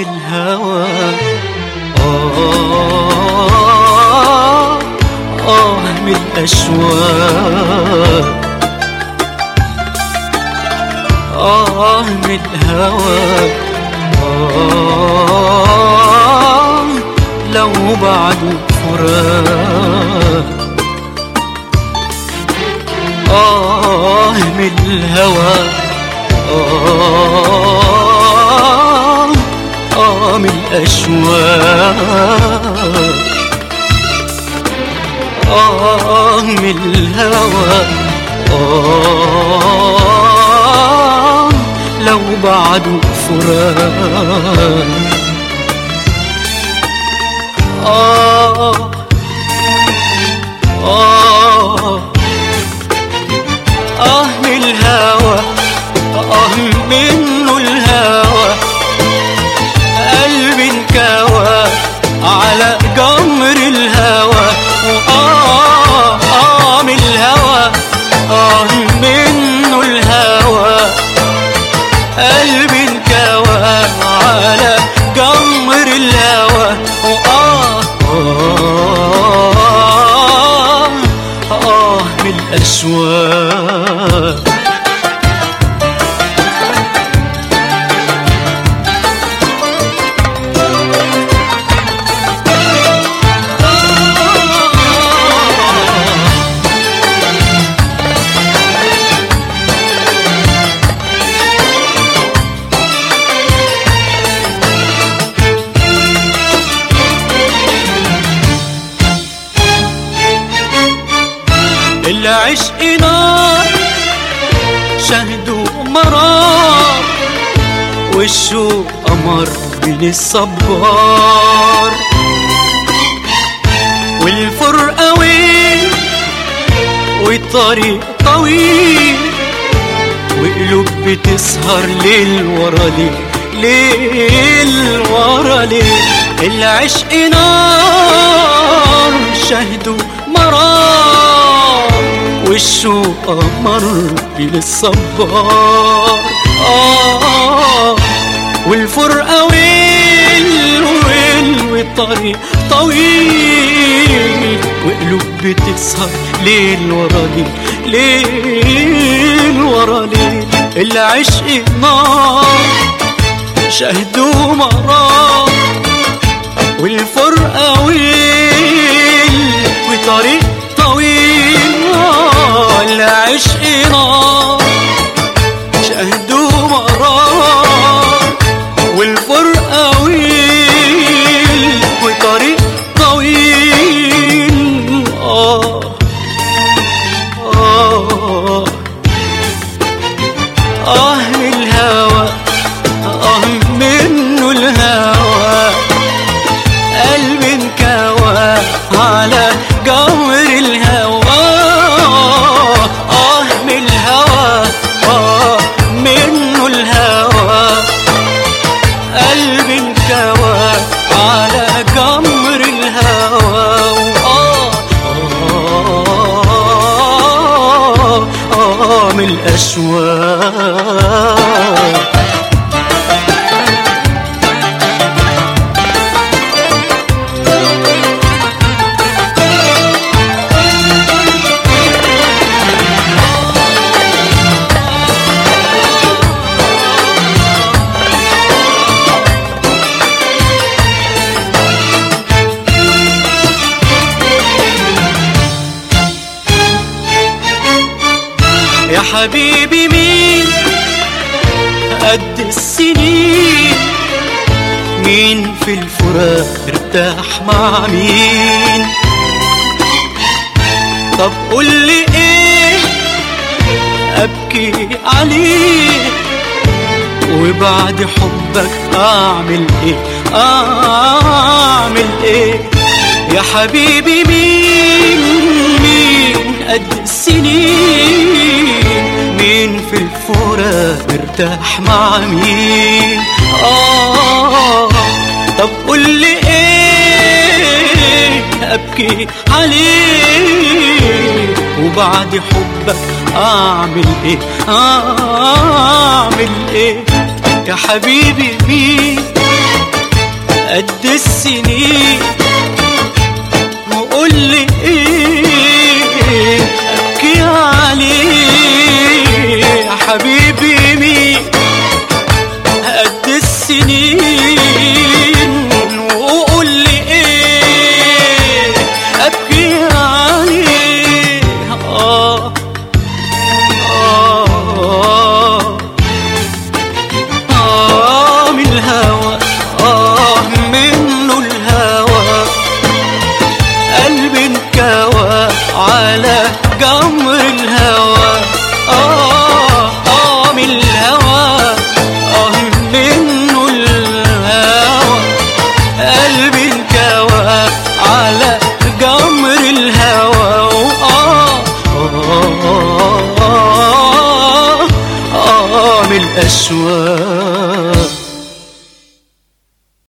من الهوى، من الأشواق، من الهوى، لو بعده فراق، من الهوى، من الأشواق، من الهوى، لو بعده فراق، من الهوى، منه الهوى، قلبي انكوى على جمر الهوى، من الهوى، منه الهوى، قلبي انكوى على جمر الهوى، من الأشواق. العشق نار شهده مرار، والشوق قمر بين الصبار، والفرقة وين والطريق طويل، وقلوب بتسهر ليل ورا ليل، ليل ورا ليل. العشق نار شهده مرار، والشوق قمر بين الصبار، والفرقة ويل ويل، والطريق طويل، وقلوب بتسهر ليل ورا ليل، ليل ورا ليل. العشق نار شهده مرار، والفرقة ويل وطريق طويل، العشق نار شهده مرار، والفرقة ويل وطريق طويل، من الهوى، منه الهوى، قلبي انكوى على جمر الهوى، من الهوى، منه الهوى، قلبي انكوى على جمر الهوى، من الأشواق. يا حبيبي مين قد السنين، مين في الفراق ارتاح مع مين؟ طب قولي ايه ابكي عليه، وبعد حبك اعمل ايه، اعمل ايه؟ يا حبيبي مين قد السنين، مين في الفراق ارتاح مع مين؟ طب قولي ايه ابكي عليه، وبعد حبك اعمل ايه، اعمل ايه؟ يا حبيبي مين قد السنين وقول لي ايه ابكي عليه يا حبيبي مين قد السنين وقول لي ايه ابكي عليه من الهوى منه الهوى قلبي انكوى على جمر الهوى من الهوى منه الهوى قلبي انكوى على